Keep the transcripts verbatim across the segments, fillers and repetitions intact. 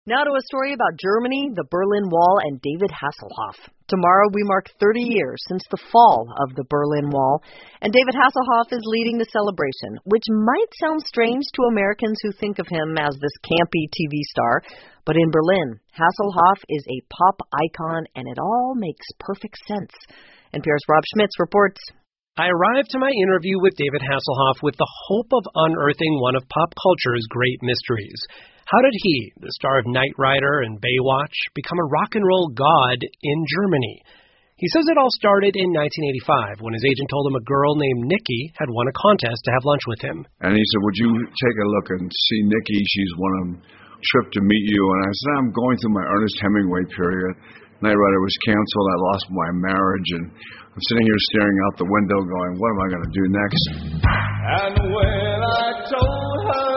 Now to a story about Germany, the Berlin Wall, and David Hasselhoff. Tomorrow we mark thirty years since the fall of the Berlin Wall, and David Hasselhoff is leading the celebration, which might sound strange to Americans who think of him as this campy T V star. But in Berlin, Hasselhoff is a pop icon, and it all makes perfect sense. N P R's Rob Schmitz reports. I arrived to my interview with David Hasselhoff with the hope of unearthing one of pop culture's great mysteries. How did he, the star of Knight Rider and Baywatch, become a rock and roll god in Germany? He says it all started in nineteen eighty-five when his agent told him a girl named Nikki had won a contest to have lunch with him. And he said, would you take a look and see Nikki? She's won a trip to meet you. And I said, I'm going through my Ernest Hemingway period. Knight Rider was canceled. I lost my marriage. And I'm sitting here staring out the window going, what am I going to do next? And when I told her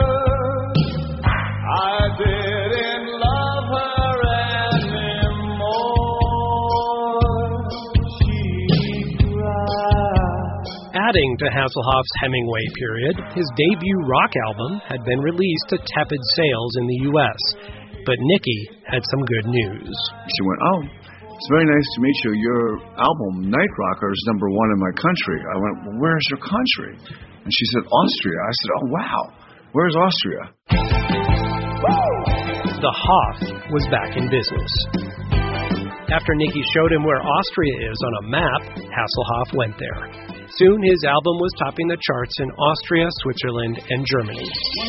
I didn't love her anymore, she cried. Adding to Hasselhoff's Hemingway period, his debut rock album had been released to tepid sales in the U S But Nikki had some good news. She went, oh, it's very nice to meet you. Your album, Night Rocker, is number one in my country. I went, well, where's your country? And she said, Austria. I said, oh, wow. Where's Austria? The Hoff was back in business. After Nikki showed him where Austria is on a map, Hasselhoff went there. Soon his album was topping the charts in Austria, Switzerland, and Germany.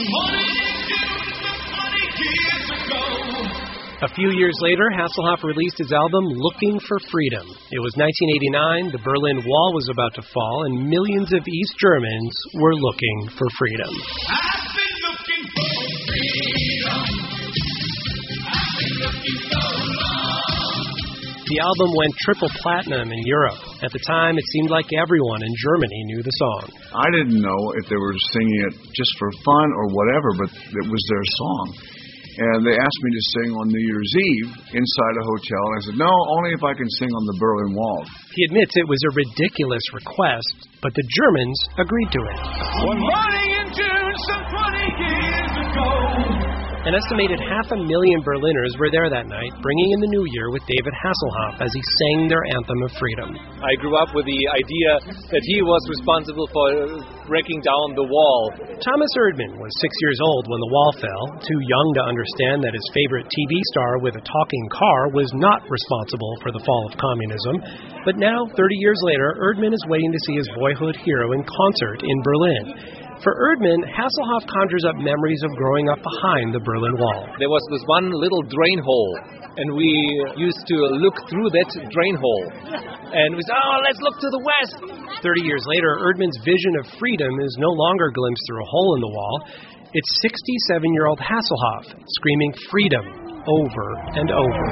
A few years later, Hasselhoff released his album Looking for Freedom. It was nineteen eighty-nine, the Berlin Wall was about to fall, and millions of East Germans were looking for freedom. I've been looking for freedom. I've been looking so long. The album went triple platinum in Europe. At the time, it seemed like everyone in Germany knew the song. I didn't know if they were singing it just for fun or whatever, but it was their song. And they asked me to sing on New Year's Eve inside a hotel. And I said, no, only if I can sing on the Berlin Wall. He admits it was a ridiculous request, but the Germans agreed to it. One morning in June, some twenty years ago. An estimated half a million Berliners were there that night, bringing in the new year with David Hasselhoff as he sang their anthem of freedom. I grew up with the idea that he was responsible for breaking down the wall. Thomas Erdmann was six years old when the wall fell, too young to understand that his favorite T V star with a talking car was not responsible for the fall of communism. But now, thirty years later, Erdmann is waiting to see his boyhood hero in concert in Berlin. For Erdmann, Hasselhoff conjures up memories of growing up behind the Berlin Wall. There was this one little drain hole, and we used to look through that drain hole. And we said, oh, let's look to the west. Thirty years later, Erdmann's vision of freedom is no longer glimpsed through a hole in the wall. It's sixty-seven-year-old Hasselhoff screaming freedom over and over.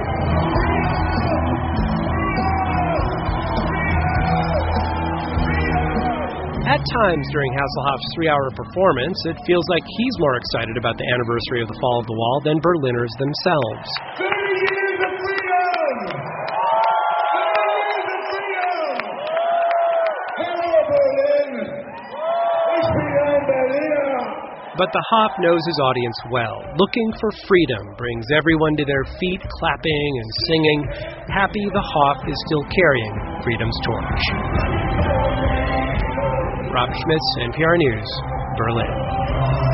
At times during Hasselhoff's three-hour performance, it feels like he's more excited about the anniversary of the fall of the wall than Berliners themselves. thirty years of freedom! thirty years of freedom! Hello, Berlin! Ich bin ein Berliner! But the Hoff knows his audience well. Looking for freedom brings everyone to their feet, clapping and singing. Happy the Hoff is still carrying freedom's torch. Rob Schmitz, N P R News, Berlin.